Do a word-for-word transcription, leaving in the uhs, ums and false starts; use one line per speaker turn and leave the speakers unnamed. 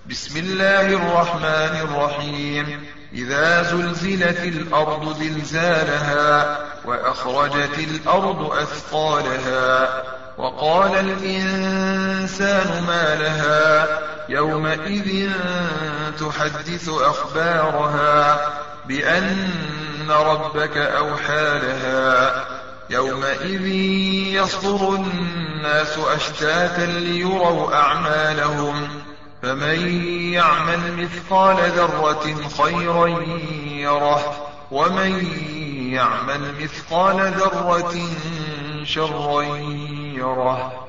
بسم الله الرحمن الرحيم إذا زلزلت الأرض زلزالها وأخرجت الأرض أثقالها وقال الإنسان ما لها يومئذ تحدث أخبارها بأن ربك أوحى لها يومئذ يصدر الناس أشتاتا ليروا أعمالهم فمن يعمل مثقال ذرة خيرا يره ومن يعمل مثقال ذرة شرا يره.